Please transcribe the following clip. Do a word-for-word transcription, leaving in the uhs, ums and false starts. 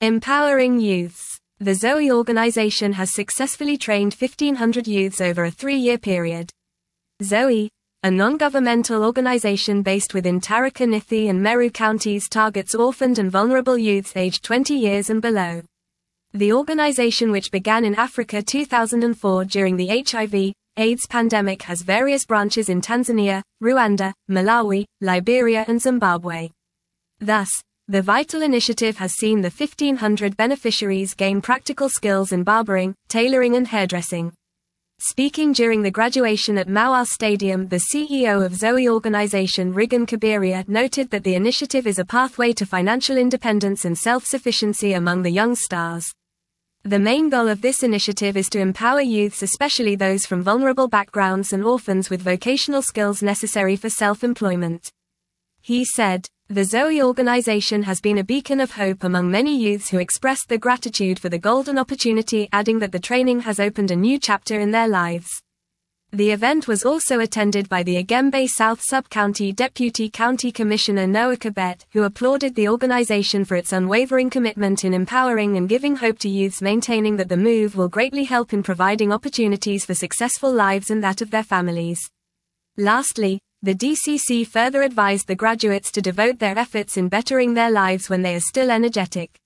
Empowering youths. The Zoe organization has successfully trained fifteen hundred youths over a three-year period. Zoe, a non-governmental organization based within Tharaka-Nithi and Meru counties, targets orphaned and vulnerable youths aged twenty years and below. The organization, which began in Africa two thousand four during the H I V AIDS pandemic, has various branches in Tanzania, Rwanda, Malawi, Liberia and Zimbabwe. Thus, the vital initiative has seen the fifteen hundred beneficiaries gain practical skills in barbering, tailoring and hairdressing. Speaking during the graduation at Mawar Stadium, the C E O of Zoe organization Rigan Kabiria noted that the initiative is a pathway to financial independence and self-sufficiency among the young stars. The main goal of this initiative is to empower youths, especially those from vulnerable backgrounds and orphans, with vocational skills necessary for self-employment. He said, "The Zoe organization has been a beacon of hope among many youths who expressed their gratitude for the golden opportunity," adding that the training has opened a new chapter in their lives. The event was also attended by the Agembe South Sub-County Deputy County Commissioner Noah Kibet, who applauded the organization for its unwavering commitment in empowering and giving hope to youths, maintaining that the move will greatly help in providing opportunities for successful lives and that of their families. Lastly, the D C C further advised the graduates to devote their efforts in bettering their lives when they are still energetic.